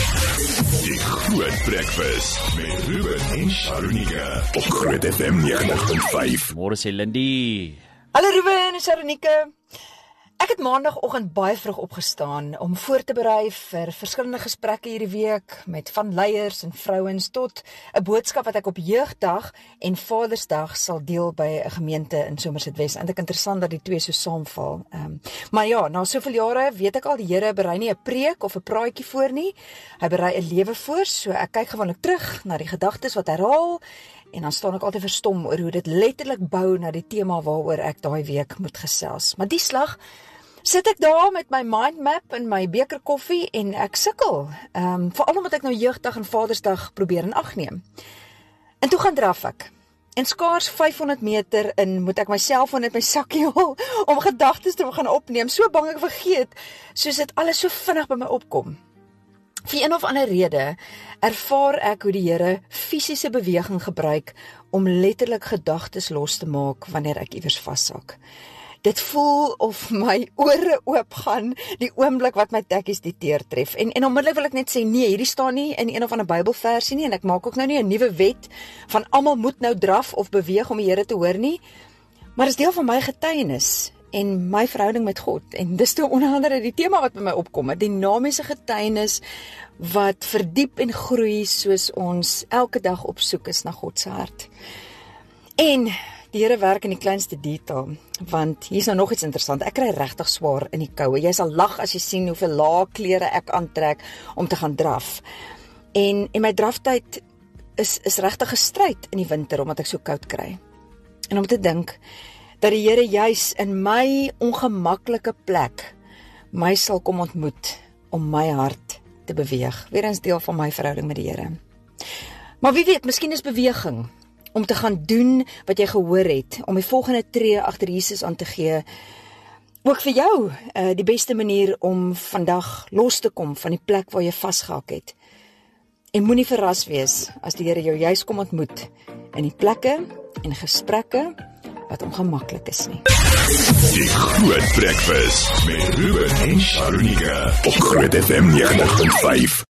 Die Groot Breakfast met Ruben en Sharonike op Groot FM 90.5. Môre sê Lindy. Hallo Ruben en Sharonike. Ek het maandagoggend baie vroeg opgestaan om voor te berei vir verskillende gesprekke hierdie week met van leiers en vrouens tot 'n boodskap wat ek op Jeugdag en Vadersdag sal deel by 'n gemeente in Somerset West. Eintlik interessant dat die twee so saamval. Maar ja, na soveel jare weet ek al die Here berei nie 'n preek of 'n praatjie voor nie. Hy berei 'n lewe voor, so ek kyk gewoonlik terug na die gedagtes wat herhaal. En dan staan ek altyd verstom oor hoe dit letterlik bou na die tema waaroor ek daai week moet gesels. Maar die slag sit ek daar met my mindmap en my beker koffie en ek sukkel. Veral omdat ek nou Jeugdag en Vadersdag probeer in ag neem. En toe gaan draf ek. En skaars 500 meter in moet ek my selfoon uit my sakkie haal om gedagtes te begin opneem. So bang ek vergeet, soos dit alles so vinnig by my opkom. Vir een of ander rede ervaar ek hoe die Here fisiese beweging gebruik om letterlik gedagtes los te maak wanneer ek iewers vashak. Dit voel of my ore oop gaan die oomblik wat my tekkies die teer tref. En onmiddellik wil ek net sê, nee, hierdie staan nie in een of ander Bybelversie nie, en ek maak ook nou nie 'n nuwe wet van almal moet nou draf of beweeg om die Here te hoor nie, maar is deel van my getuienis en my verhouding met God. En dis toe onder andere die tema wat by my opkom, 'n dinamiese getuienis wat verdiep en groei soos ons elke dag op soek is na God se hart. En die Here werk in die kleinste detail, want hier's nou nog iets interessant. Ek kry regtig swaar in die koue. Jy sal lag as jy sien hoeveel lae klere ek aantrek om te gaan draf. En my draftyd is regtig gestryd in die winter omdat ek so koud kry. En om te dink dat die Here juis in my ongemaklike plek my sal kom ontmoet om my hart te beweeg. Weer eens deel van my verhouding met die Here. Maar wie weet, miskien is beweging om te gaan doen wat jy gehoor het, om die volgende tree agter Jesus aan te gee, ook vir jou die beste manier om vandag los te kom van die plek waar jy vasgehak het. En moenie verras wees as die Here jou juis kom ontmoet in die plekke en gesprekke wat ongemaklik is nie. Die Groot Breakfast met Ruben en Sharonike op Groot FM 90.5.